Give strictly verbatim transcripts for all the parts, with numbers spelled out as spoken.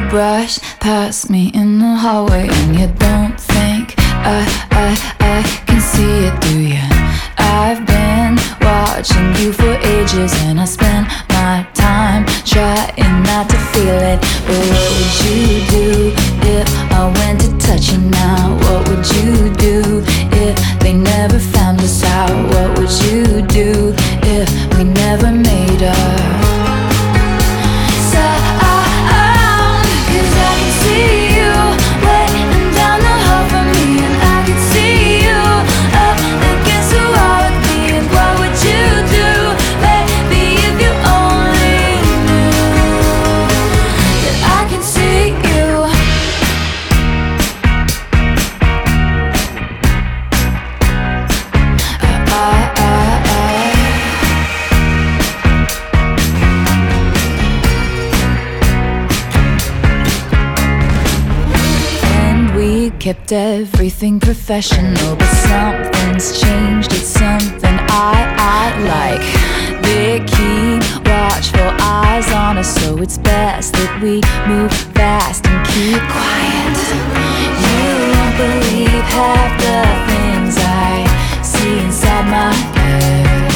brush past me in the hallway, and you don't think I, I, I can see it, do you? I've been watching you for ages, and I spend my time trying not to feel it. But what would you do if I went to touch you now? What would you do if they never found us out? What would you do if we never made up? Kept everything professional, but something's changed. It's something I, I like. They keep watchful eyes on us, so it's best that we move fast and keep quiet. You won't believe half the things I see inside my head.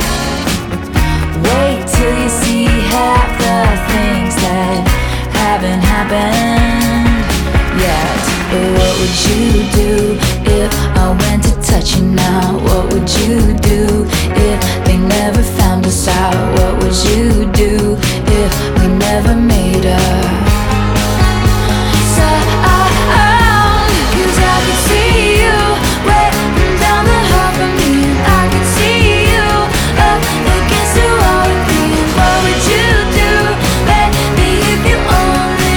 Wait till you see half the things that haven't happened yet. But what would you do if I went to touch you now? What would you do if they never found us out? What would you do if we never made up? So I, I, 'cause I could see you waiting down the hall from me, and I could see you up against the wall with me. And what would you do, baby, if you only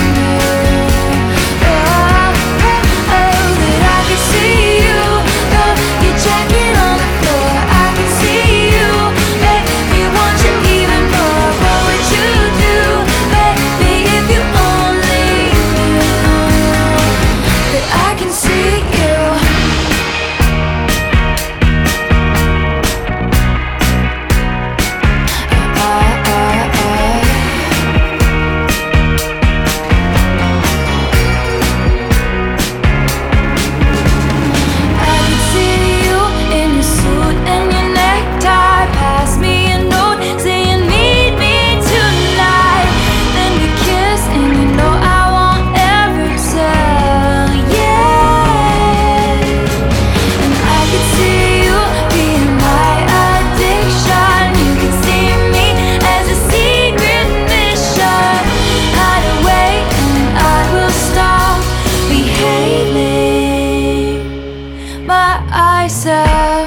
myself.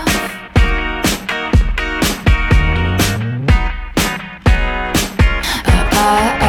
I, I,